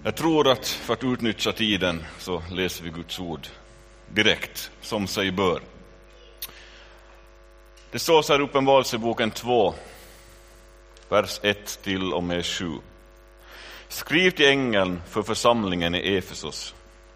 Jag tror att för att utnyttja tiden så läser vi Guds ord direkt, som sig bör. Det står så här i Uppenbarelseboken 2, vers 1 till och med 7. Skriv till ängeln för församlingen i Efesos.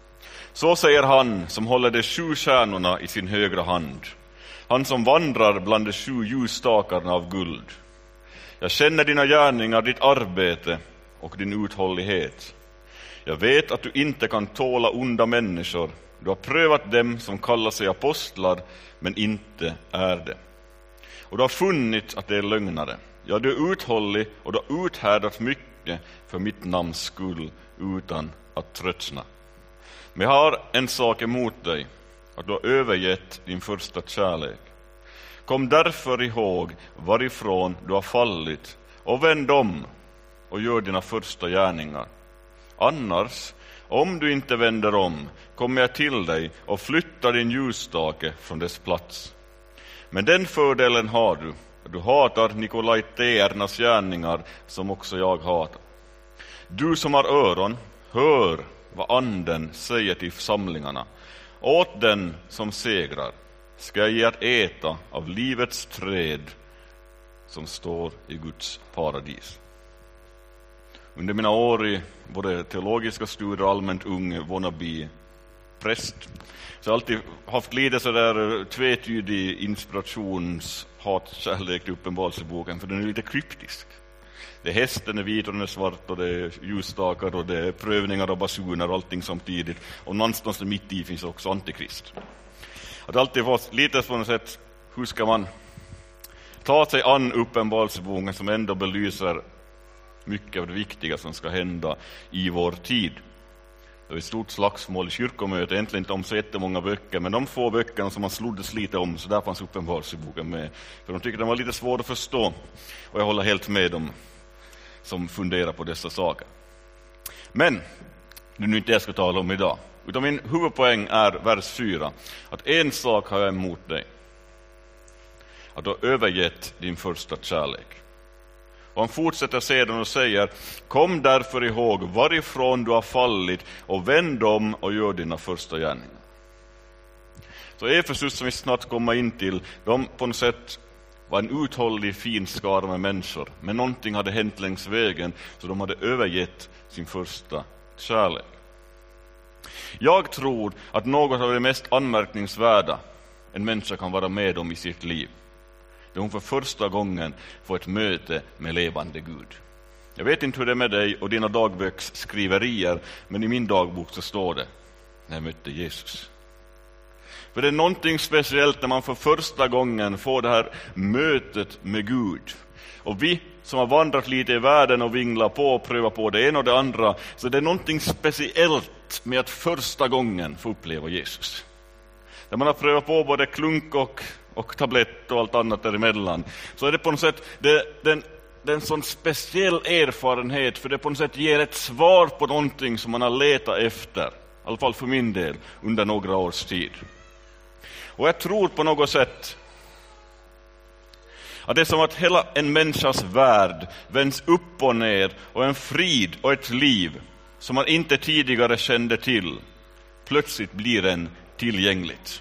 Så säger han som håller de 7 stjärnorna i sin högra hand. Han som vandrar bland de 7 ljusstakarna av guld. Jag känner dina gärningar, ditt arbete och din uthållighet. Jag vet att du inte kan tåla onda människor. Du har prövat dem som kallar sig apostlar, men inte är det. Och du har funnit att det är lögnare. Ja, du är uthållig och du har uthärdat mycket för mitt namns skull utan att tröttna. Men jag har en sak emot dig, att du har övergett din första kärlek. Kom därför ihåg varifrån du har fallit och vänd om och gör dina första gärningar. Annars, om du inte vänder om, kommer jag till dig och flyttar din ljusstake från dess plats. Men den fördelen har du, att du hatar nikolaiternas gärningar som också jag hatar. Du som har öron, hör vad anden säger till församlingarna. Åt den som segrar ska jag ge att äta av livets träd som står i Guds paradis. Under mina år i både teologiska studier och allmänt ung wannabe präst så har jag alltid haft lite sådär tvetydig inspirations hatkärlek till Uppenbarelseboken, för den är lite kryptisk. Det är hästen är vit och den är svart och det är ljusstakar och det är prövningar och basuner och allting samtidigt. Och någonstans mitt i finns också antikrist. Att det alltid varit lite på något sätt, hur ska man ta sig an Uppenbarelseboken som ändå belyser mycket av det viktiga som ska hända i vår tid. Det är ett stort slagsmål i kyrkomötet, egentligen inte om så jättemånga böcker, men de få böckerna som man sloddes lite om, så där fanns Uppenbarelseboken med. För de tycker den var lite svår att förstå, och jag håller helt med dem som funderar på dessa saker. Men det är nu inte jag ska tala om idag, utan min huvudpoäng är vers 4, att en sak har jag emot dig, att du har övergett din första kärlek. Och han fortsätter sedan och säger: kom därför ihåg varifrån du har fallit och vänd om och gör dina första gärningar. Så Efesus, som vi snart kommer in till, de på något sätt var en uthållig fin skara med människor. Men någonting hade hänt längs vägen, så de hade övergett sin första kärlek. Jag tror att något av det mest anmärkningsvärda en människa kan vara med om i sitt liv, där hon för första gången får ett möte med levande Gud. Jag vet inte hur det är med dig och dina dagboksskriverier, men i min dagbok så står det: när jag mötte Jesus. För det är någonting speciellt när man för första gången får det här mötet med Gud. Och vi som har vandrat lite i världen och vinglat på och prövat på det ena och det andra, så det är någonting speciellt med att första gången få uppleva Jesus. Där man har prövat på både klunk och tablett och allt annat däremellan, så är det på något sätt det är en sån speciell erfarenhet, för det på något sätt ger ett svar på någonting som man har letat efter, i alla fall för min del, under några års tid. Och jag tror på något sätt att det är som att hela en människas värld vänds upp och ner, och en frid och ett liv som man inte tidigare kände till plötsligt blir en tillgängligt.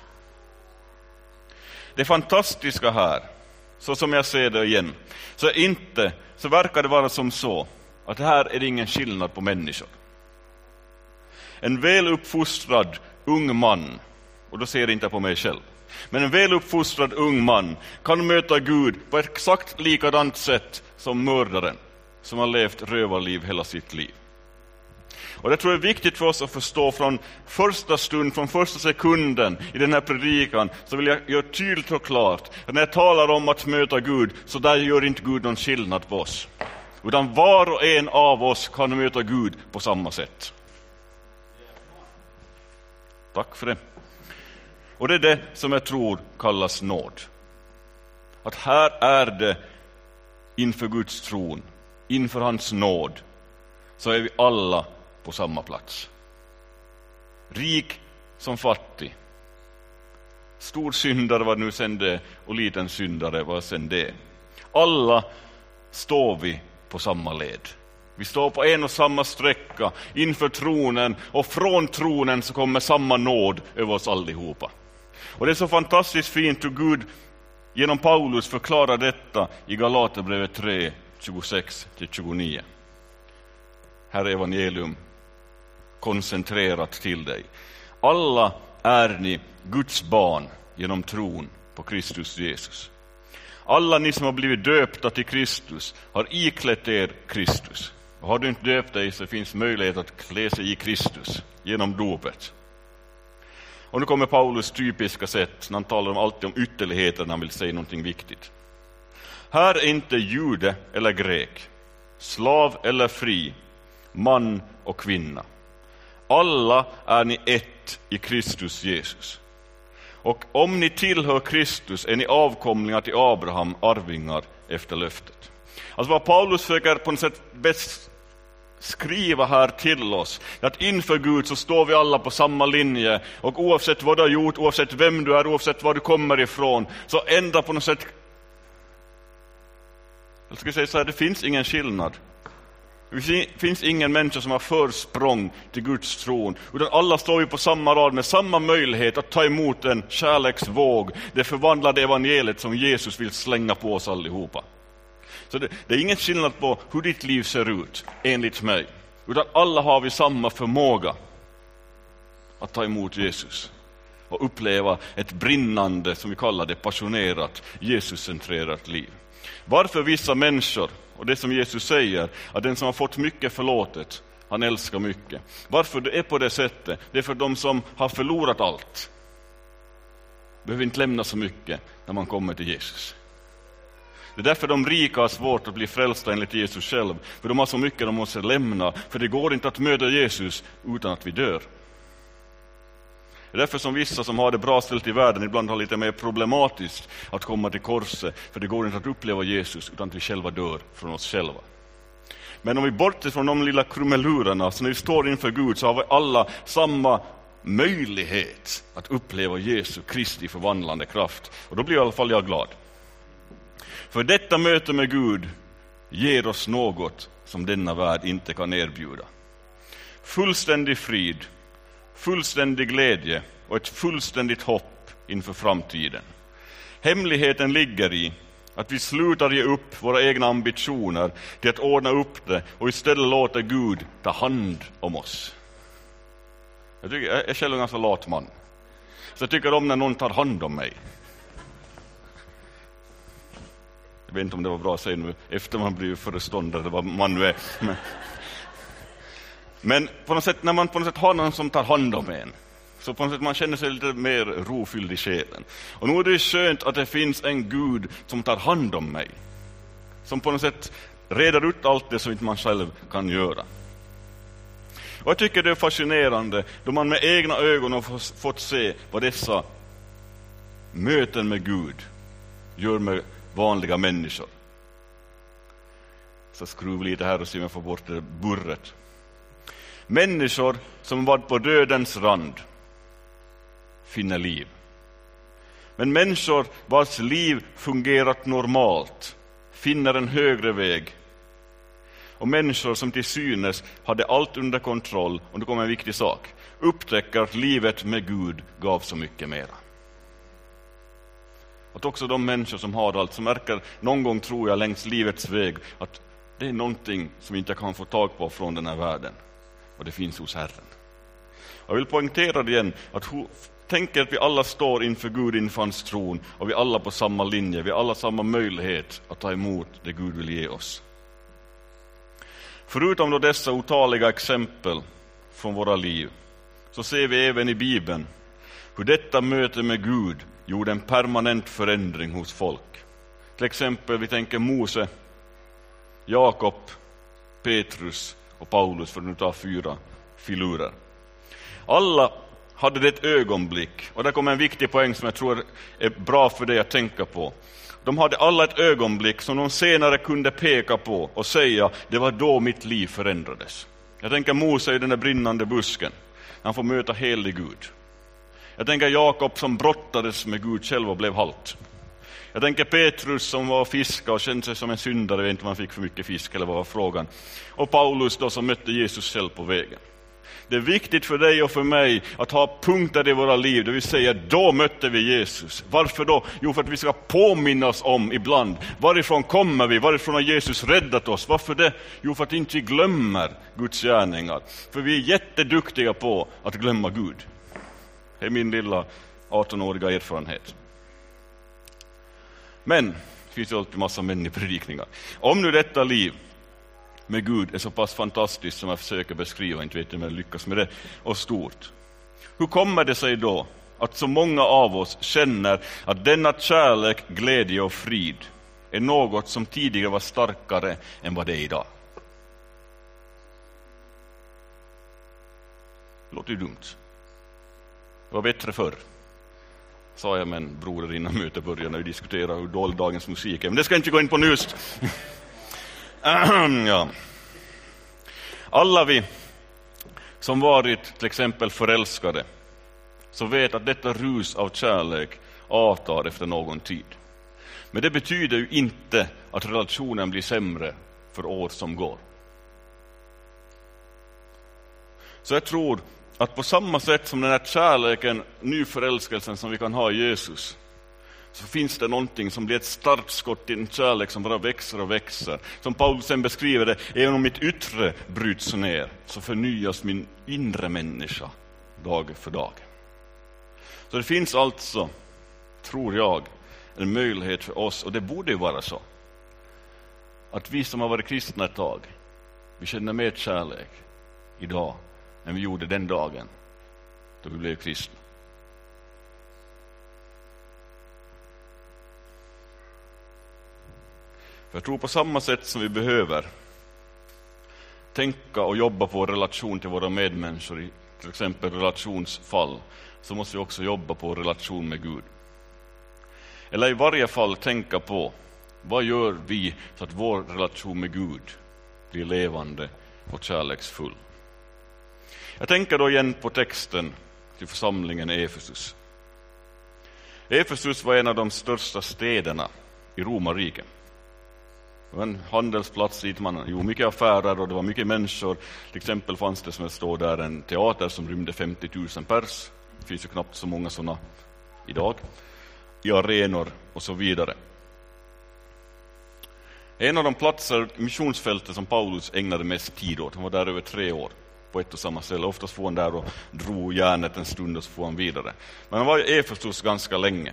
Det fantastiska här, så som jag ser det igen, så verkar det vara som så att här är det ingen skillnad på människor. En väl uppfostrad ung man, och då ser jag inte på mig själv, men en väl uppfostrad ung man kan möta Gud på ett exakt likadant sätt som mördaren som har levt rövarliv hela sitt liv. Och det tror jag är viktigt för oss att förstå från första stund, från första sekunden i den här predikan. Så vill jag göra tydligt och klart att när jag talar om att möta Gud, så där gör inte Gud någon skillnad på oss, utan var och en av oss kan möta Gud på samma sätt. Tack för det. Och det är det som jag tror kallas nåd. Att här är det inför Guds tron, inför hans nåd, så är vi alla på samma plats. Rik som fattig. Stor syndare var nu sen det, och liten syndare var sen det. Alla står vi på samma led. Vi står på en och samma sträcka inför tronen, och från tronen så kommer samma nåd över oss allihopa. Och det är så fantastiskt fint hur Gud genom Paulus förklarar detta i Galaterbrevet 3, 26-29. Här är evangelium koncentrerat till dig. Alla är ni Guds barn genom tron på Kristus Jesus. Alla ni som har blivit döpta till Kristus har iklätt er Kristus. Och har du inte döpt dig så finns möjlighet att klä sig i Kristus genom dopet. Och nu kommer Paulus typiska sätt när han talar alltid om ytterligheter när han vill säga någonting viktigt. Här är inte jude eller grek, slav eller fri, man och kvinna. Alla är ni ett i Kristus Jesus. Och om ni tillhör Kristus är ni avkomlingar till Abraham, arvingar efter löftet. Alltså vad Paulus försöker på något sätt bäst skriva här till oss, att inför Gud så står vi alla på samma linje, och oavsett vad du har gjort, oavsett vem du är, oavsett var du kommer ifrån, så ändå på något sätt, jag ska säga så här, det finns ingen skillnad. Det finns ingen människa som har försprång till Guds tron, utan alla står ju på samma rad med samma möjlighet att ta emot en kärleksvåg, det förvandlade evangeliet som Jesus vill slänga på oss allihopa. Så det är ingen skillnad på hur ditt liv ser ut, enligt mig, utan alla har vi samma förmåga att ta emot Jesus och uppleva ett brinnande, som vi kallar det, passionerat, Jesus-centrerat liv. Varför vissa människor, och det som Jesus säger, att den som har fått mycket förlåtet, han älskar mycket. Varför det är på det sättet? Det är för de som har förlorat allt. Behöver inte lämna så mycket när man kommer till Jesus. Det är därför de rika har svårt att bli frälsta enligt Jesus själv. För de har så mycket de måste lämna. För det går inte att möta Jesus utan att vi dör. Det är därför som vissa som har det bra ställt i världen ibland har lite mer problematiskt att komma till korset. För det går inte att uppleva Jesus utan att vi själva dör från oss själva. Men om vi bortser från de lilla krumelurerna, så när vi står inför Gud så har vi alla samma möjlighet att uppleva Jesu Kristi förvandlande kraft. Och då blir i alla fall jag glad. För detta möte med Gud ger oss något som denna värld inte kan erbjuda. Fullständig frid, fullständig glädje och ett fullständigt hopp inför framtiden. Hemligheten ligger i att vi slutar ge upp våra egna ambitioner till att ordna upp det och istället låta Gud ta hand om oss. Jag är själv en ganska lat man. Så jag tycker om när någon tar hand om mig. Jag vet inte om det var bra att säga nu efter man blir föreståndare, det var man nu är. Men på något sätt, när man på något sätt har någon som tar hand om en, så på något sätt man känner sig lite mer rofylld i själen. Och nu är det skönt att det finns en Gud som tar hand om mig. Som på något sätt reder ut allt det som inte man själv kan göra. Och jag tycker det är fascinerande då man med egna ögon har fått se vad dessa möten med Gud gör med vanliga människor. Så skruv lite här och se om jag får bort det burret. Människor som var på dödens rand finner liv. Men människor vars liv fungerat normalt finner en högre väg. Och människor som till synes hade allt under kontroll, och det kommer en viktig sak, upptäcker att livet med Gud gav så mycket mera. Att också de människor som har allt, som märker någon gång, tror jag, längs livets väg att det är någonting som inte kan få tag på från den här världen. Och det finns hos Herren. Jag vill poängtera det igen, att tänk att vi alla står inför Gud, inför hans tron, och vi alla på samma linje, vi alla samma möjlighet att ta emot det Gud vill ge oss. Förutom då dessa otaliga exempel från våra liv, så ser vi även i Bibeln hur detta möte med Gud gjorde en permanent förändring hos folk. Till exempel vi tänker Mose, Jakob, Petrus och Paulus, för att nu ta 4 filurer. Alla hade det ett ögonblick, och där kommer en viktig poäng som jag tror är bra för dig att tänka på. De hade alla ett ögonblick som de senare kunde peka på och säga, det var då mitt liv förändrades. Jag tänker Mose i den där brinnande busken, han får möta helig Gud. Jag tänker Jakob som brottades med Gud själv och blev halt. Jag tänker Petrus som var fiska och kände sig som en syndare, vet inte om han fick för mycket fisk eller vad var frågan. Och Paulus då som mötte Jesus själv på vägen. Det är viktigt för dig och för mig att ha punkter i våra liv där vi säger då mötte vi Jesus. Varför då? Jo, för att vi ska påminna oss om ibland. Varifrån kommer vi? Varifrån har Jesus räddat oss? Varför det? Jo, för att inte vi glömmer Guds gärningar. För vi är jätteduktiga på att glömma Gud. Det är min lilla 18-åriga erfarenhet. Men det finns ju alltid massa män i predikningar. Om nu detta liv med Gud är så pass fantastiskt som jag försöker beskriva, inte vet jag om jag lyckas med det, och stort. Hur kommer det sig då att så många av oss känner att denna kärlek, glädje och frid är något som tidigare var starkare än vad det är idag? Det låter ju dumt. Det var bättre förr, sa jag med en broder innan mötet började när vi diskuterade hur dålig dagens musik är. Men det ska inte gå in på nu just. Ja. Alla vi som varit till exempel förälskade så vet att detta rus av kärlek avtar efter någon tid. Men det betyder ju inte att relationen blir sämre för år som går. Så jag tror att på samma sätt som den här kärleken, nyförälskelsen som vi kan ha i Jesus, så finns det någonting som blir ett startskott i en kärlek som bara växer och växer. Som Paulus sen beskriver det, även om mitt yttre bryts ner så förnyas min inre människa dag för dag. Så det finns alltså, tror jag, en möjlighet för oss, och det borde ju vara så, att vi som har varit kristna ett tag, vi känner mer kärlek idag än vi gjorde den dagen då vi blev kristna. För jag tror på samma sätt som vi behöver tänka och jobba på relation till våra medmänniskor i till exempel relationsfall, så måste vi också jobba på relation med Gud. Eller i varje fall tänka på vad gör vi så att vår relation med Gud blir levande och kärleksfull. Jag tänker då igen på texten till församlingen i Efesus. Efesus var en av de största städerna i Romarriket. Det var en handelsplats dit man gjorde mycket affärer och det var mycket människor. Till exempel fanns det, som det står där, en teater som rymde 50 000 pers. Det finns ju knappt så många sådana idag. I arenor och så vidare. En av de platser, missionsfältet, som Paulus ägnade mest tid åt. Han var där över 3 år på ett och samma ställe. Oftast får han där och drog järnet en stund och så får han vidare. Men han var i Efesus ganska länge.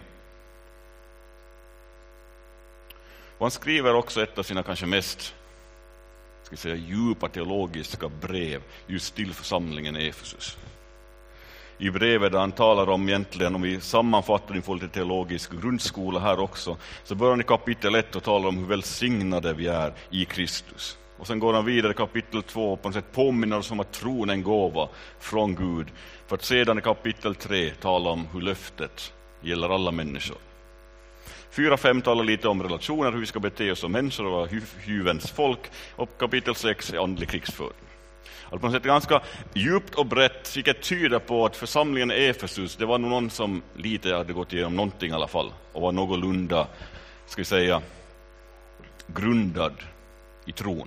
Och han skriver också ett av sina kanske mest djupa teologiska brev just till församlingen i Efesus. I brevet där han talar om, egentligen, om vi sammanfattar inför lite teologisk grundskola här också, så börjar han i kapitel 1 och talar om hur välsignade vi är i Kristus. Och sen går han vidare i kapitel 2 på något sätt påminner oss om att tron är en gåva från Gud. För att sedan i kapitel 3 tala om hur löftet gäller alla människor. 4-5 talar lite om relationer, hur vi ska bete oss som människor och vara hyvens folk. Och kapitel 6 är andlig krigsföring. Alltså på något sätt ganska djupt och brett, vilket tyder på att församlingen i Efesus, det var någon som lite hade gått igenom någonting i alla fall. Och var någorlunda, grundad i tron.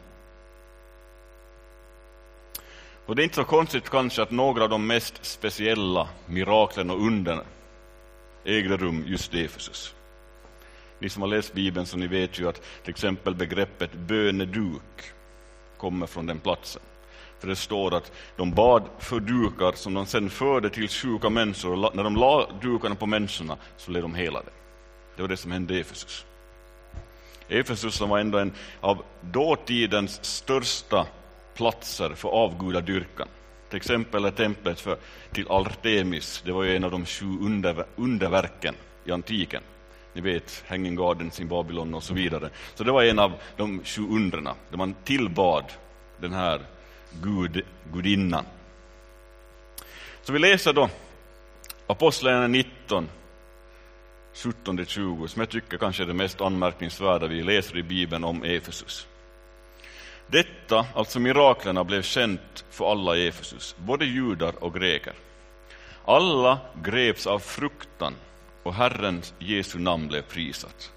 Och det är inte så konstigt kanske att några av de mest speciella miraklen och undren ägde rum just i Efesus. Ni som har läst Bibeln, så ni vet ju att till exempel begreppet böneduk kommer från den platsen. För det står att de bad för dukar som de sen förde till sjuka människor, och när de la dukarna på människorna så blev de helade. Det var det som hände i Efesus. Efesus som var ändå en av dåtidens största platser för avgudadyrkan. Till exempel är templet till Artemis, det var ju en av de 7 underverken i antiken. Ni vet, Hanging Gardens i Babylon och så vidare. Så det var en av de 7 undrena där man tillbad den här gudinnan. Så vi läser då Apostlagärningarna 19, 17-20, som jag tycker kanske är det mest anmärkningsvärda vi läser i Bibeln om Efesus. Detta, alltså miraklerna, blev känt för alla i Efesus, både judar och greker. Alla greps av fruktan och Herrens Jesu namn blev prisat.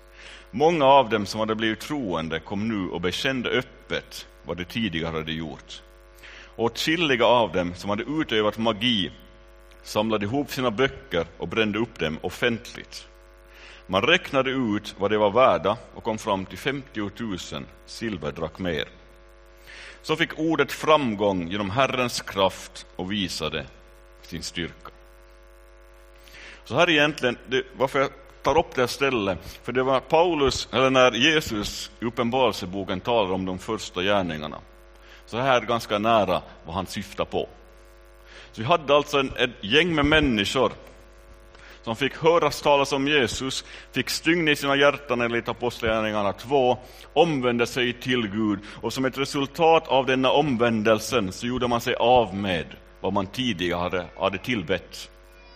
Många av dem som hade blivit troende kom nu och bekände öppet vad de tidigare hade gjort. Och åtskilliga av dem som hade utövat magi samlade ihop sina böcker och brände upp dem offentligt. Man räknade ut vad det var värda och kom fram till 50 000 silverdrakmer. Så fick ordet framgång genom Herrens kraft och visade sin styrka. Så här egentligen, varför jag tar upp det här stället, för det var Paulus, eller när Jesus i Uppenbarelseboken talar om de första gärningarna. Så här ganska nära vad han syftar på. Så vi hade alltså ett gäng med människor som fick höras talas om Jesus, fick stygn i sina hjärtan enligt Apostlagärningarna 2, omvände sig till Gud, och som ett resultat av denna omvändelsen så gjorde man sig av med vad man tidigare hade tillbett.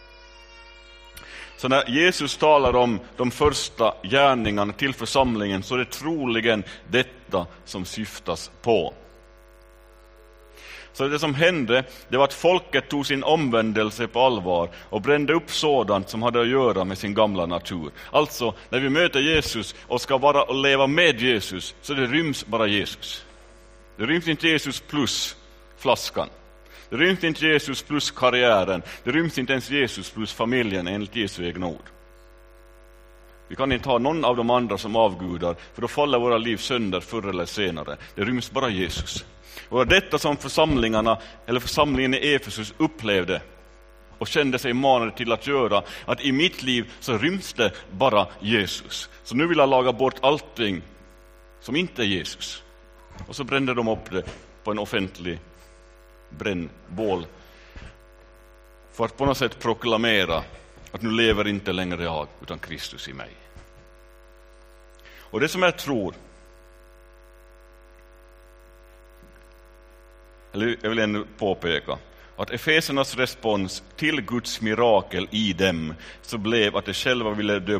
Så när Jesus talar om de första gärningarna till församlingen så är det troligen detta som syftas på. Så det som hände, det var att folket tog sin omvändelse på allvar och brände upp sådant som hade att göra med sin gamla natur. Alltså, när vi möter Jesus och ska vara och leva med Jesus, så det ryms bara Jesus. Det ryms inte Jesus plus flaskan. Det ryms inte Jesus plus karriären. Det ryms inte ens Jesus plus familjen enligt Jesu egna ord. Vi kan inte ha någon av de andra som avgudar, för då faller våra liv sönder förr eller senare. Det ryms bara Jesus. Och detta som församlingen i Efesus upplevde och kände sig manade till att göra, att i mitt liv så ryms det bara Jesus. Så nu vill jag laga bort allting som inte är Jesus. Och så brände de upp det på en offentlig brännbål för att på något sätt proklamera att nu lever inte längre jag utan Kristus i mig. Och det som jag tror, eller jag vill ännu påpeka, att Efesernas respons till Guds mirakel i dem så blev att de själva ville dö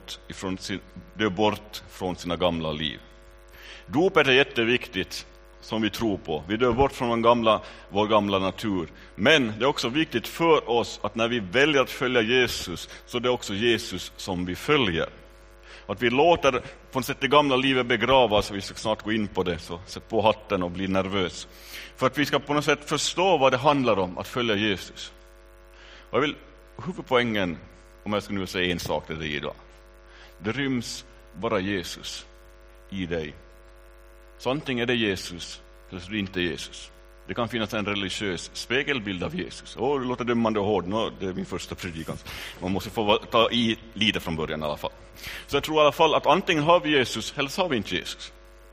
bort från sina gamla liv. Dopet är jätteviktigt som vi tror på. Vi dör bort från vår gamla natur. Men det är också viktigt för oss att när vi väljer att följa Jesus så det är också Jesus som vi följer. Att vi låter på något sätt det gamla livet begravas, vi ska snart gå in på det, så sätt på hatten och bli nervös. För att vi ska på något sätt förstå vad det handlar om att följa Jesus. Och jag vill, huvudpoängen, om jag ska nu säga en sak till dig idag. Det ryms bara Jesus i dig. Så antingen är det Jesus eller så är det inte Jesus. Det kan finnas en religiös spegelbild av Jesus. Det låter dömande och hård. Det är min första predikan. Man måste få ta i lite från början i alla fall. Så jag tror i alla fall att antingen har vi Jesus eller så har vi inte Jesus.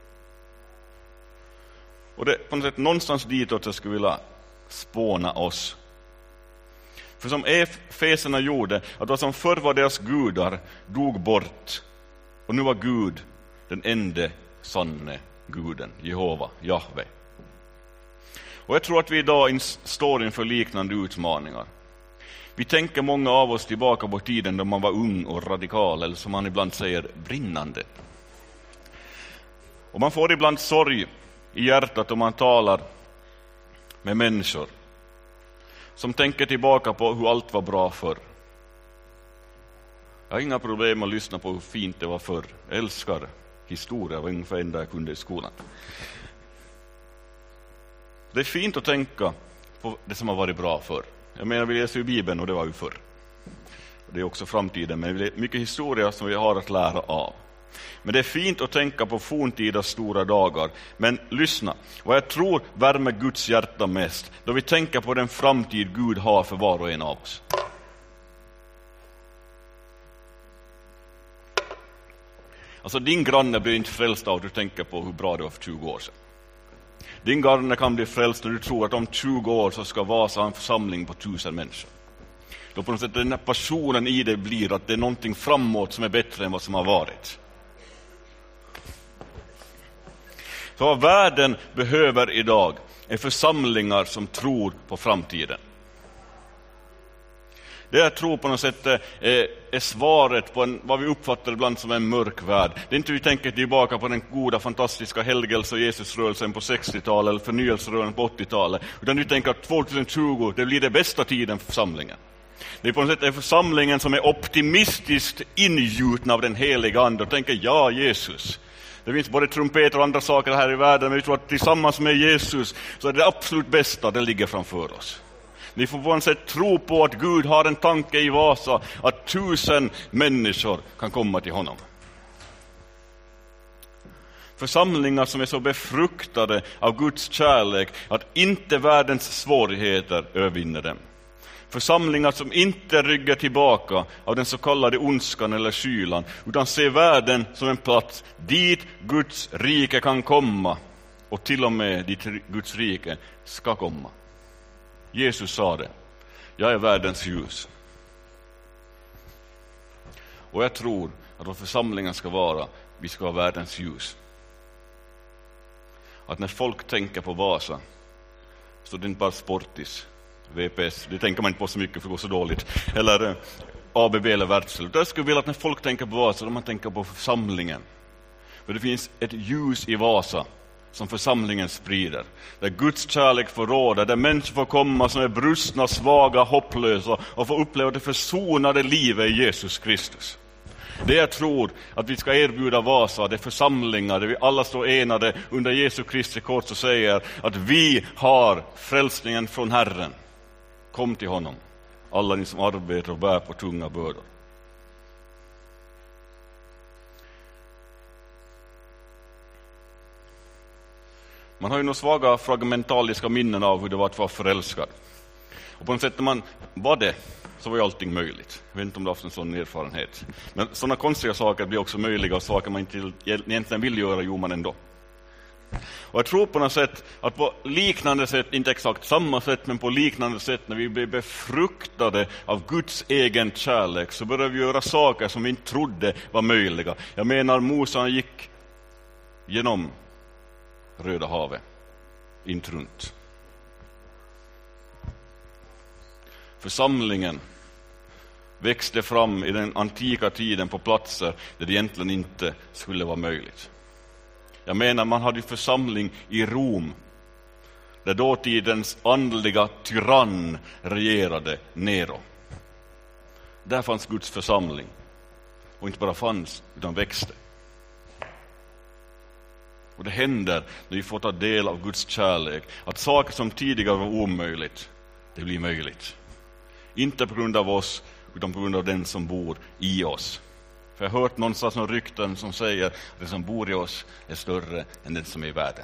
Och det är på något sätt någonstans ditåt jag skulle vilja spåna oss. För som Efeserna gjorde, att vad som förr var deras gudar dog bort. Och nu var Gud den enda sanne Guden, Jehova, Jahve. Och jag tror att vi idag står inför liknande utmaningar. Vi tänker många av oss tillbaka på tiden då man var ung och radikal, eller som man ibland säger, brinnande. Och man får ibland sorg i hjärtat om man talar med människor som tänker tillbaka på hur allt var bra förr. Jag har inga problem att lyssna på hur fint det var förr. Jag älskar historia, var ungefär enda jag kunde i skolan. Det är fint att tänka på det som har varit bra förr. Jag menar, vi läser ju Bibeln och det var ju förr. Det är också framtiden, men det är mycket historia som vi har att lära av. Men det är fint att tänka på forntida stora dagar. Men lyssna, vad jag tror värmer Guds hjärta mest, då vi tänker på den framtid Gud har för var och en av oss. Alltså din granne blir inte frälst av att du tänker på hur bra det var för 20 år sedan. Din granne kan bli frälst när du tror att om 20 år så ska Vasa en församling på 1000 människor. Då på något sätt den här passionen i det blir att det är någonting framåt som är bättre än vad som har varit. Så vad världen behöver idag är församlingar som tror på framtiden. Det jag tror på något sätt är svaret på vad vi uppfattar ibland som en mörk värld. Det är inte vi tänker tillbaka på den goda, fantastiska helgelse- och Jesusrörelsen på 60-talet eller förnyelserörelsen på 80-talet. Utan vi tänker att 2020 det blir det bästa tiden för församlingen. Det är på något sätt en församlingen som är optimistiskt ingjuten av den heliga ande och tänker, ja Jesus. Det finns både trumpeter och andra saker här i världen, men vi tror att tillsammans med Jesus så är det absolut bästa, det ligger framför oss. Ni får på något sätt tro på att Gud har en tanke i Vasa, att 1000 människor kan komma till honom. Församlingar som är så befruktade av Guds kärlek att inte världens svårigheter övervinner dem. Församlingar som inte ryggar tillbaka av den så kallade ondskan eller kylan, utan ser världen som en plats dit Guds rike kan komma och till och med dit Guds rike ska komma. Jesus sa det, jag är världens ljus. Och jag tror att vad församlingen ska vara, vi ska vara världens ljus. Att när folk tänker på Vasa så det är inte bara Sportis, VPS, det tänker man inte på så mycket för det går så dåligt, eller ABB eller Wärtsilä. Jag skulle vilja att när folk tänker på Vasa, då man tänker på församlingen. För det finns ett ljus i Vasa som församlingen sprider. Där Guds kärlek får råda, där människor får komma som är brustna, svaga, hopplösa och få uppleva det försonade livet i Jesus Kristus. Det jag tror att vi ska erbjuda Vasa, det är församlingar där vi alla står enade under Jesu Kristi kors och säger att vi har frälsningen från Herren. Kom till honom, alla ni som arbetar och bär på tunga bördor. Man har ju några svaga fragmentaliska minnen av hur det var att vara förälskad. Och på något sätt när man var det så var ju allting möjligt. Jag vet inte om du har haft en sån erfarenhet. Men sådana konstiga saker blir också möjliga och saker man inte egentligen vill göra, gör man ändå. Och jag tror på något sätt att på liknande sätt, inte exakt samma sätt, men på liknande sätt när vi blir befruktade av Guds egen kärlek så börjar vi göra saker som vi inte trodde var möjliga. Jag menar, Mose gick genom Röda havet, inte runt. Församlingen växte fram i den antika tiden på platser där det egentligen inte skulle vara möjligt. Jag menar, man hade församling i Rom där dåtidens andliga tyrann regerade, Nero. Där fanns Guds församling och inte bara fanns utan växte. Och det händer när vi får ta del av Guds kärlek att saker som tidigare var omöjligt, det blir möjligt. Inte på grund av oss utan på grund av den som bor i oss. För jag har hört någonstans några rykten som säger att den som bor i oss är större än den som är i världen.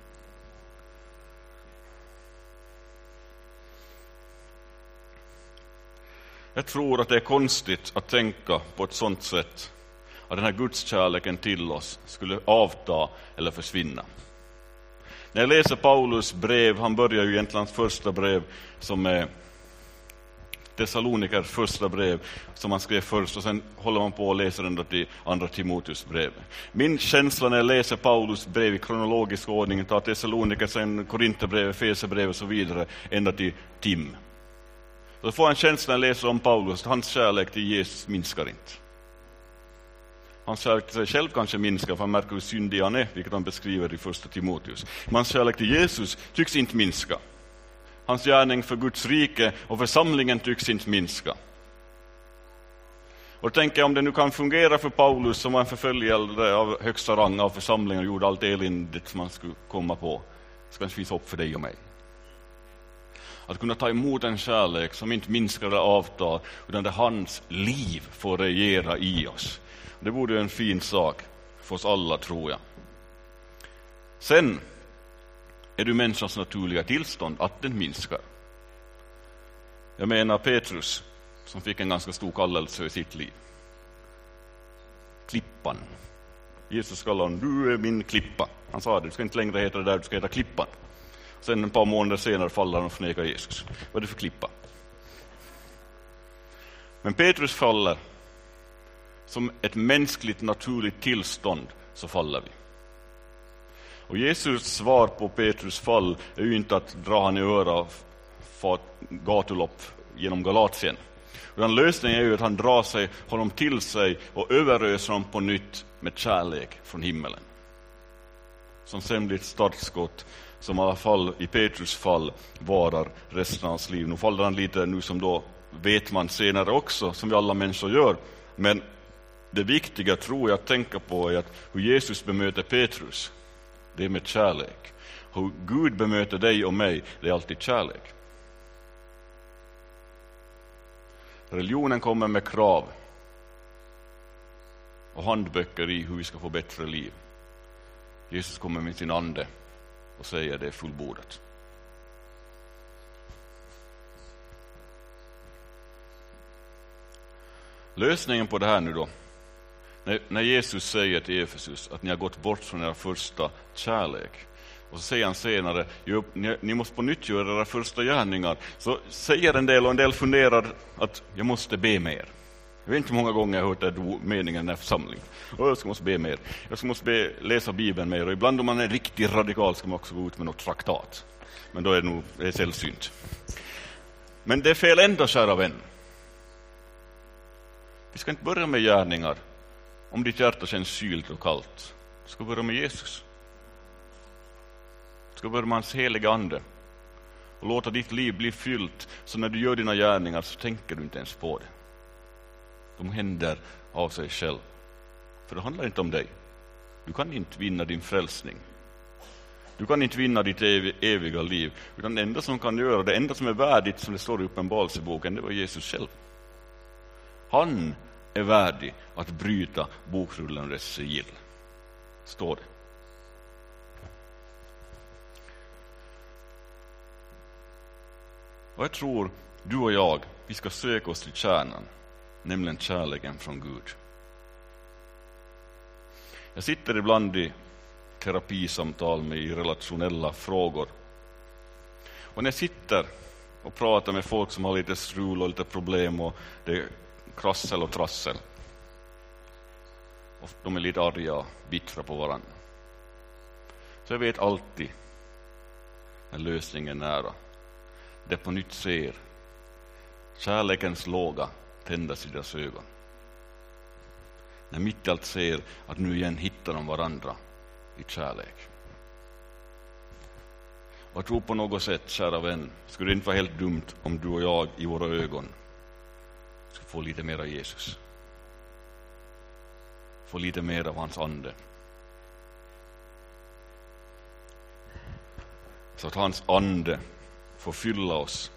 Jag tror att det är konstigt att tänka på ett sådant sätt att den här Guds kärleken till oss skulle avta eller försvinna. När jag läser Paulus brev, han börjar ju egentligen hans första brev som är Thessalonikers första brev som han skrev först, och sen håller man på och läser ända till andra Timoteus brev. Min känsla när jag läser Paulus brev i kronologisk ordning, tar Thessaloniker, sen Korinthierbrev, Efesierbrev och så vidare ända till Tim. Så får jag en känsla när jag läser om Paulus, hans kärlek till Jesus minskar inte. Hans kärlek till sig själv kanske minskar, för han märker hur syndig han är, vilket han beskriver i första Timoteus. Men hans kärlek till Jesus tycks inte minska. Hans gärning för Guds rike och församlingen tycks inte minska. Och då tänker jag, om det nu kan fungera för Paulus som var en förföljare av högsta rang av församlingen och gjorde allt eländigt som man skulle komma på, så kanske finns hopp för dig och mig. Att kunna ta emot en kärlek som inte minskar eller avtar, utan där hans liv får regera i oss. Det borde vara en fin sak för oss alla, tror jag. Sen är det människans naturliga tillstånd att den minskar. Jag menar Petrus, som fick en ganska stor kallelse i sitt liv. Klippan. Jesus kallade honom, du är min klippa. Han sa det, du ska inte längre heta det där, du ska heta Klippan. Sen ett par månader senare faller han och förnekar Jesus. Vad är det för klippa? Men Petrus faller. Som ett mänskligt naturligt tillstånd så faller vi. Och Jesus svar på Petrus fall är ju inte att dra han i öra och få gatulopp genom Galatien. Utan lösningen är ju att han drar sig honom till sig och överöser honom på nytt med kärlek från himmelen. Som sen blir ett startskott som i alla fall i Petrus fall varar resten av hans liv. Nu faller han lite nu som då vet man senare också, som vi alla människor gör. Men det viktiga tror jag att tänka på är att hur Jesus bemöter Petrus, det är med kärlek. Hur Gud bemöter dig och mig, det är alltid kärlek. Religionen kommer med krav och handböcker i hur vi ska få bättre liv. Jesus kommer med sin ande och säger det är fullbordat. Lösningen på det här nu då, när Jesus säger till Efesus att ni har gått bort från era första kärlek, och så säger han senare, ni måste på nytt göra era första gärningar, så säger en del och en del funderar att jag måste be mer. Jag vet inte hur många gånger jag har hört den meningen i den här församlingen. Jag måste be mer. Jag måste läsa Bibeln mer. Och ibland om man är riktigt radikal ska man också gå ut med något traktat. Men då är det nog sällsynt. Men det är fel ändå, kära vän. Vi ska inte börja med gärningar om ditt hjärta känns kylt och kallt. Du ska börja med Jesus. Du ska börja med hans heliga ande. Och låta ditt liv bli fyllt, så när du gör dina gärningar så tänker du inte ens på det. De händer av sig själv. För det handlar inte om dig. Du kan inte vinna din frälsning. Du kan inte vinna ditt eviga liv. Utan det enda som kan göra, det enda som är värdigt, som det står i Uppenbarelseboken, det var Jesus själv. Han är värdig att bryta bokrullen och dess sigill. Står det. Och jag tror, du och jag, vi ska söka oss till kärnan. Nämligen kärleken från Gud. Jag sitter ibland i terapisamtal med i relationella frågor. Och när jag sitter och pratar med folk som har lite strul och lite problem och det är krassel och trassel. Och de är lite arga och bittra på varandra. Så jag vet alltid när lösningen är nära. Det på nytt ser kärlekens låga tändas i deras ögon. När mitt i allt ser att nu igen hittar de varandra i kärlek. Och jag tror på något sätt, kära vän, skulle det inte vara helt dumt om du och jag i våra ögon ska få lite mer av Jesus. Få lite mer av hans ande. Så att hans ande får fylla oss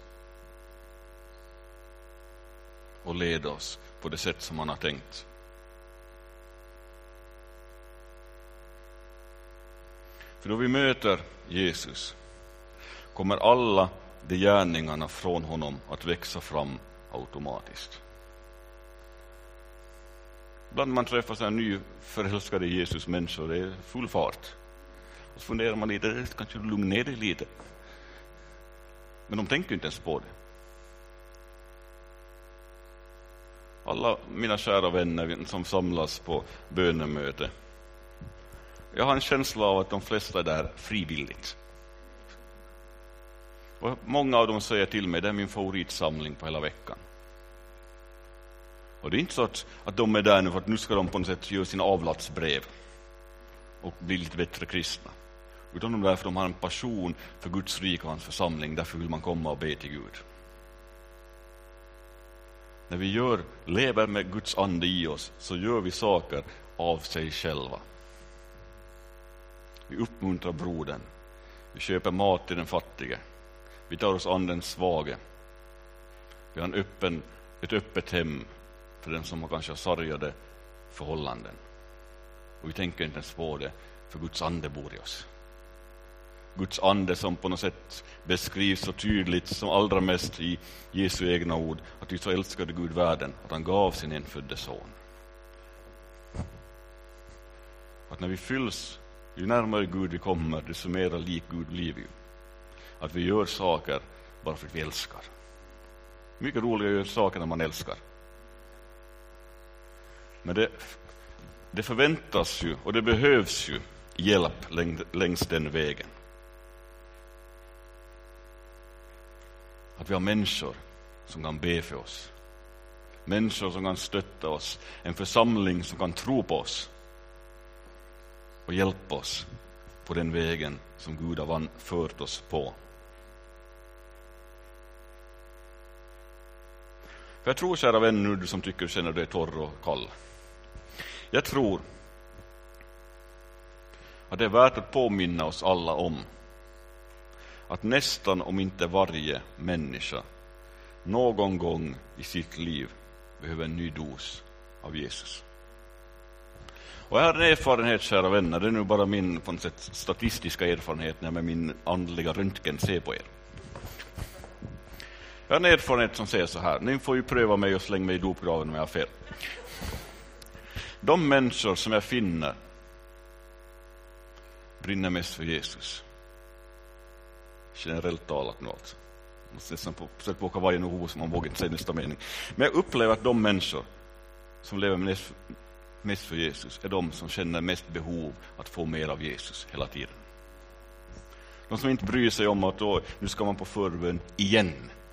och leda oss på det sätt som han har tänkt. För då vi möter Jesus kommer alla de gärningarna från honom att växa fram automatiskt. Ibland man träffar så här nyförälskade Jesus-människor, det är full fart. Och så funderar man lite, kanske lugna ner dig lite. Men de tänker inte ens på det. Alla mina kära vänner som samlas på bönemöte, jag har en känsla av att de flesta är där frivilligt. Och många av dem säger till mig, det är min favoritsamling på hela veckan. Och det är inte så att de är där nu för att nu ska de på något sätt göra sina avlatsbrev och bli lite bättre kristna. Utan de är där för de har en passion för Guds rike och hans församling. Därför vill man komma och be till Gud. När vi lever med Guds ande i oss, så gör vi saker av sig själva. Vi uppmuntrar brodern. Vi köper mat till den fattige. Vi tar oss an den svage. Vi har ett öppet hem för den som har kanske sargade förhållanden. Och vi tänker inte ens på det, för Guds ande bor i oss. Guds ande som på något sätt beskrivs så tydligt som allra mest i Jesu egna ord, att vi så älskade Gud världen att han gav sin enfödde son. Att när vi fylls, ju närmare Gud vi kommer, desto mer lik Gud blir vi. Att vi gör saker bara för att vi älskar. Mycket roligare att göra saker när man älskar. Men det förväntas ju och det behövs ju hjälp längs den vägen. Att vi har människor som kan be för oss. Människor som kan stötta oss. En församling som kan tro på oss. Och hjälpa oss på den vägen som Gud har fört oss på. För jag tror, kära vän, nu du som tycker du känner dig torr och kall. Jag tror att det är värt att påminna oss alla om att nästan om inte varje människa någon gång i sitt liv behöver en ny dos av Jesus. Och jag har en erfarenhet, kära vänner, det är nu bara min på något sätt statistiska erfarenhet när jag med min andliga röntgen ser på er. Jag har en erfarenhet som säger så här, ni får ju pröva mig och slänga mig i dopgraven om jag har fel. De människor som jag finner brinner mest för Jesus. Generellt talat nu alltså. Jag måste nästan försöka åka varje nog som man vågar inte säga nästa mening. Men jag upplever att de människor som lever mest för Jesus är de som känner mest behov att få mer av Jesus hela tiden. De som inte bryr sig om att nu ska man på förbön igen.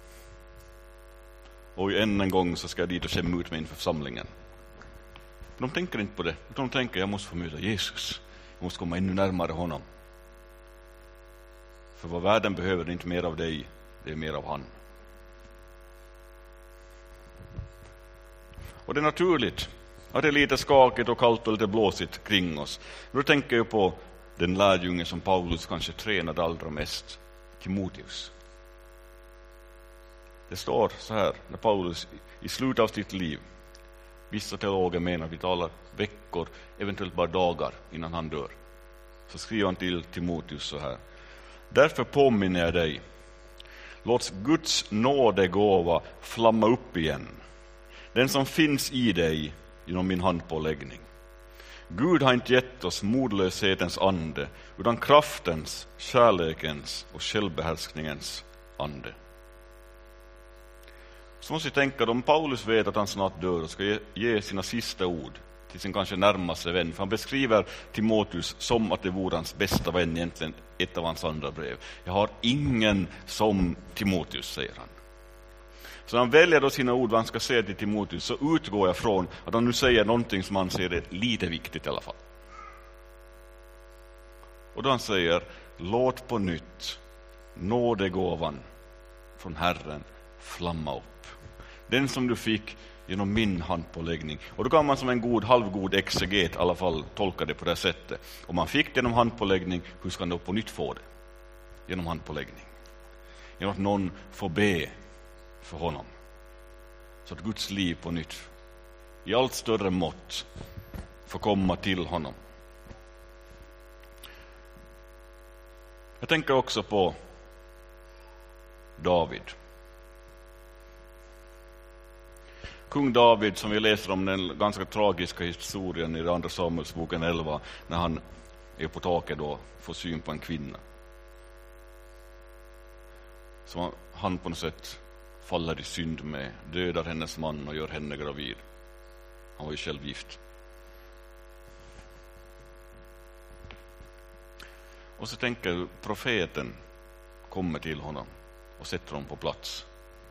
Och än en gång så ska jag dit och skämma ut mig inför församlingen. De tänker inte på det. De tänker jag måste få möta Jesus. Jag måste komma ännu närmare honom. För vad världen behöver är inte mer av dig, det är mer av han. Och det är naturligt att det är lite skakigt och kallt och lite blåsigt kring oss. Då tänker jag på den lärjunge som Paulus kanske tränade allra mest, Timoteus. Det står så här, när Paulus i slutet av sitt liv, vissa teologer menar vi talar veckor, eventuellt bara dagar innan han dör, så skriver han till Timoteus så här: därför påminner jag dig, låt Guds nådegåva flamma upp igen, den som finns i dig genom min handpåläggning. Gud har inte gett oss modlöshetens ande, utan kraftens, kärlekens och självbehärskningens ande. Så måste jag tänka, om Paulus vet att han snart dör och ska ge sina sista ord till sin kanske närmaste vän, för han beskriver Timoteus som att det vore hans bästa vän, egentligen ett av hans andra brev. Jag har ingen som Timoteus, säger han. Så han väljer då sina ord vad han ska säga till Timoteus, så utgår jag från att han nu säger någonting som han ser är lite viktigt i alla fall. Och då han säger: låt på nytt nådegåvan från Herren flamma upp. Den som du fick genom min handpåläggning. Och då kan man som en halvgod exeget i alla fall tolka det på det sättet. Om man fick det genom handpåläggning, hur ska man då på nytt få det? Genom handpåläggning. Genom att någon får be för honom. Så att Guds liv på nytt i allt större mått får komma till honom. Jag tänker också på David. Kung David, som vi läser om den ganska tragiska historien i andra Samuelsboken 11, när han är på taket då får syn på en kvinna. Så han på något sätt faller i synd med, dödar hennes man och gör henne gravid. Han var ju själv gift. Och så tänker profeten kommer till honom och sätter honom på plats.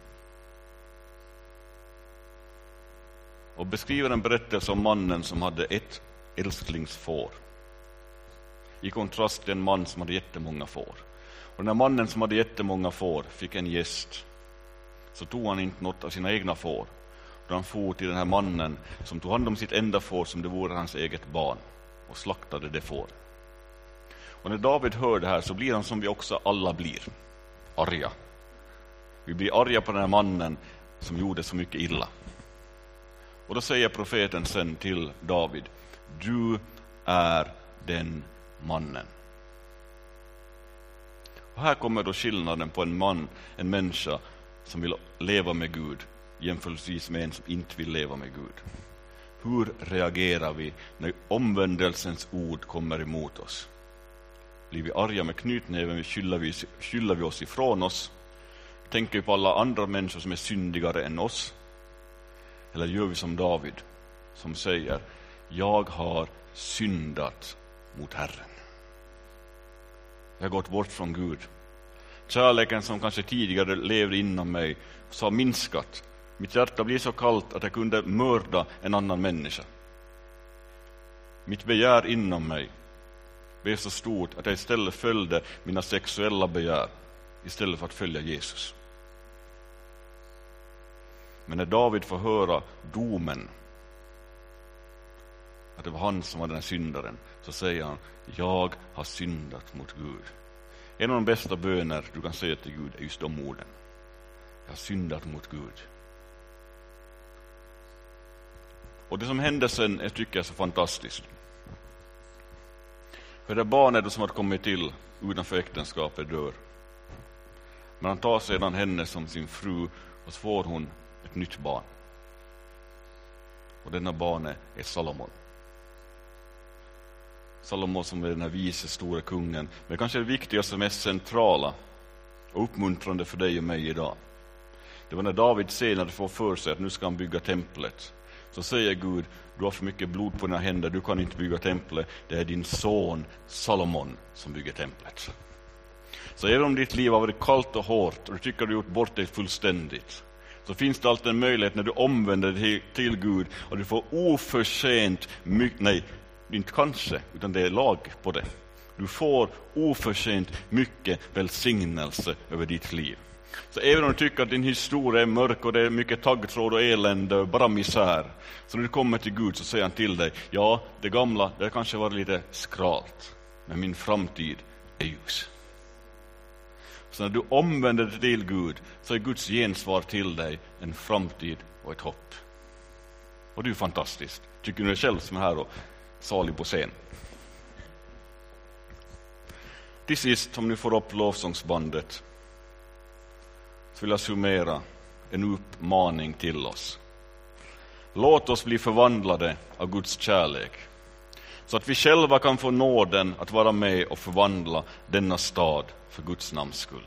Och beskriver en berättelse om mannen som hade ett älsklingsfår. I kontrast till en man som hade jättemånga får. Och den här mannen som hade jättemånga får fick en gäst. Så tog han inte något av sina egna får. Och han for till den här mannen som tog hand om sitt enda får som det vore hans eget barn. Och slaktade det får. Och när David hör det här så blir han som vi också alla blir. Arga. Vi blir arga på den här mannen som gjorde så mycket illa. Och då säger profeten sen till David: du är den mannen. Och här kommer då skillnaden på en människa som vill leva med Gud jämförelsevis med en som inte vill leva med Gud. Hur reagerar vi när omvändelsens ord kommer emot oss? Blir vi arga med knytnäven, skyller vi oss ifrån oss? Tänker vi på alla andra människor som är syndigare än oss? Eller gör vi som David som säger: jag har syndat mot Herren. Jag har gått bort från Gud. Kärleken som kanske tidigare levde inom mig så har minskat. Mitt hjärta blir så kallt att jag kunde mörda en annan människa. Mitt begär inom mig blev så stort att jag istället följde mina sexuella begär istället för att följa Jesus. Men när David får höra domen, att det var han som var den här syndaren, så säger han: jag har syndat mot Gud. En av de bästa böner du kan säga till Gud är just de orden: jag har syndat mot Gud. Och det som hände sen, jag tycker är så fantastiskt. För det barnet som har kommit till utanför äktenskapet dör. Men han tar sedan henne som sin fru, och så får hon ett nytt barn. Och denna barnet är Salomon. Salomon som är den här vise stora kungen. Men kanske det viktigaste, mest centrala och uppmuntrande för dig och mig idag. Det var när David senare får för sig att nu ska han bygga templet. Så säger Gud: du har för mycket blod på dina händer, du kan inte bygga templet. Det är din son Salomon som bygger templet. Så även om ditt liv har varit kallt och hårt och du tycker du har gjort bort dig fullständigt, så finns det alltid en möjlighet när du omvänder dig till Gud och du får oförtjänt mycket, nej, inte kanske, utan det är lag på det. Du får oförtjänt mycket välsignelse över ditt liv. Så även om du tycker att din historia är mörk och det är mycket taggtråd och elände och bara misär, så när du kommer till Gud så säger han till dig: ja, det gamla, det kanske var lite skralt, men min framtid är ljus. Så när du omvänder dig till Gud, så är Guds gensvar till dig en framtid och ett hopp. Och det är fantastiskt. Tycker du själv som är här och salig på scen. Till sist, om ni får upp lovsångsbandet, så vill jag summera en uppmaning till oss. Låt oss bli förvandlade av Guds kärlek, så att vi själva kan få nåden att vara med och förvandla denna stad för Guds namns skull.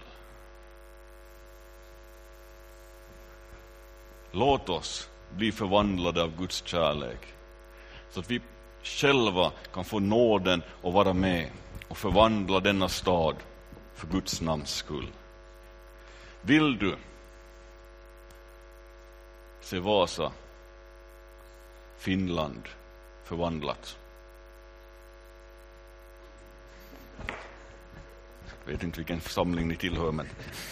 Låt oss bli förvandlade av Guds kärlek, så att vi själva kan få nåden att vara med och förvandla denna stad för Guds namns skull. Vill du se Vasa, Finland förvandlat? Jag vet inte vilken församling ni tillhör, men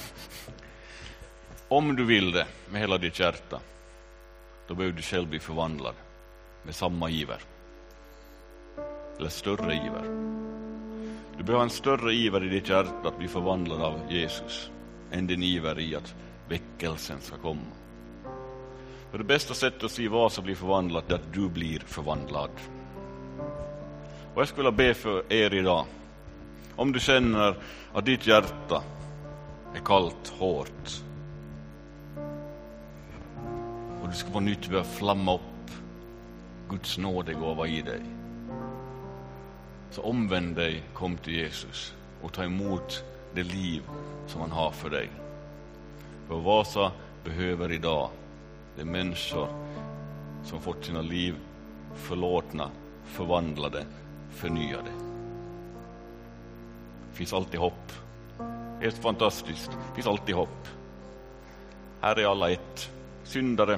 om du vill det med hela ditt hjärta, då behöver du själv bli förvandlad med samma iver. Eller större iver. Du behöver en större iver i ditt hjärta att bli förvandlad av Jesus än din iver i att väckelsen ska komma. För det bästa sättet att se Vasa bli förvandlat är att du blir förvandlad. Och jag skulle vilja be för er idag. Om du känner att ditt hjärta är kallt, hårt, och du ska på nytt börja flamma upp Guds nådegåva i dig, så omvänd dig, kom till Jesus och ta emot det liv som han har för dig. För Vasa behöver idag det människor som fått sina liv förlåtna, förvandlade, förnyade. Det finns alltid hopp. Helt fantastiskt. Det finns alltid hopp. Här är alla ett. Syndare,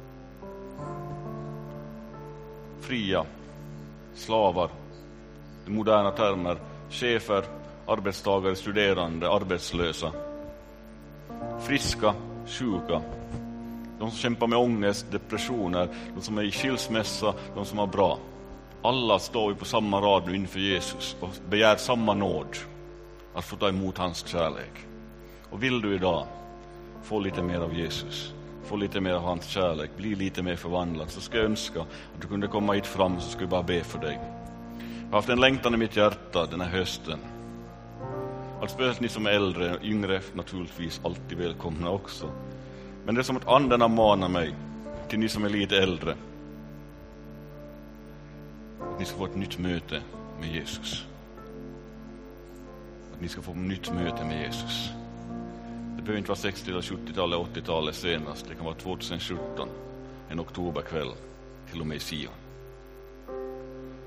fria, slavar, i moderna termer, chefer, arbetstagare, studerande, arbetslösa, friska, sjuka, de som kämpar med ångest, depressioner, de som är i skilsmässa, de som har bra. Alla står vi på samma rad nu inför Jesus och begär samma nåd att få ta emot hans kärlek. Och vill du idag få lite mer av Jesus, få lite mer av hans kärlek, bli lite mer förvandlad, så ska jag önska att du kunde komma hit fram, så ska jag bara be för dig. Jag har haft en längtan i mitt hjärta den här hösten. Alltså speciellt ni som är äldre, yngre naturligtvis alltid välkomna också. Men det är som att anden har manat mig till ni som är lite äldre. Att ni ska få ett nytt möte med Jesus. Att ni ska få ett nytt möte med Jesus. Det behöver inte vara 60- eller 70-talet, 80-talet senast. Det kan vara 2017, en oktoberkväll, till och med i Sion.